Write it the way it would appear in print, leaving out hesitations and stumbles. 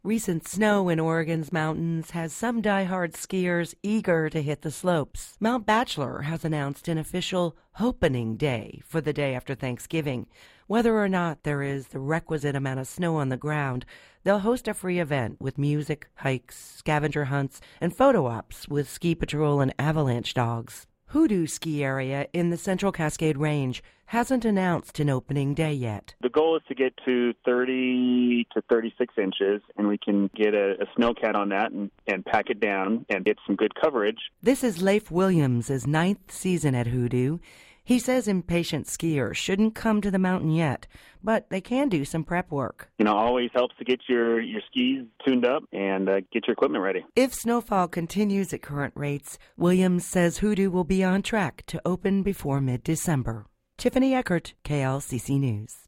Recent snow in Oregon's mountains has some diehard skiers eager to hit the slopes. Mount Bachelor has announced an official Hopening Day for the day after Thanksgiving. Whether or not there is the requisite amount of snow on the ground, they'll host a free event with music, hikes, scavenger hunts, and photo ops with ski patrol and avalanche dogs. Hoodoo Ski Area in the Central Cascade Range hasn't announced an opening day yet. The goal is to get to 30 to 36 inches, and we can get a snowcat on that and pack it down and get some good coverage. This is Leif Williams' 9th season at Hoodoo. He says impatient skiers shouldn't come to the mountain yet, but they can do some prep work. Always helps to get your skis tuned up and get your equipment ready. If snowfall continues at current rates, Williams says Hoodoo will be on track to open before mid-December. Tiffany Eckert, KLCC News.